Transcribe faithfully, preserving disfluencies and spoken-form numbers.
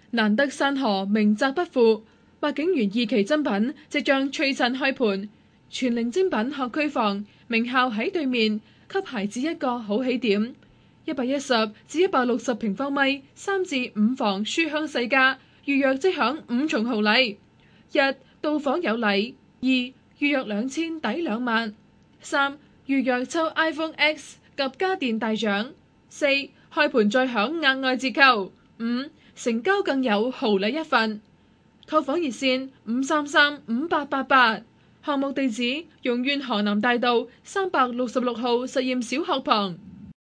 難得山河名澤不負，白景園二期珍品即將催襯開盤，全齡精品學區房，名校喺對面，給孩子一個好起點。一百一十至一百六十平方米，三至五房書香世家，預約即享五重豪禮：一到訪有禮；二預約兩千抵兩萬；三預約抽 iPhone X 及家電大獎；四開盤再享額外折扣；五成交更有豪禮一份。購房熱線五三三五八八八，項目地址：榕苑河南大道三百六十六號實驗小學旁。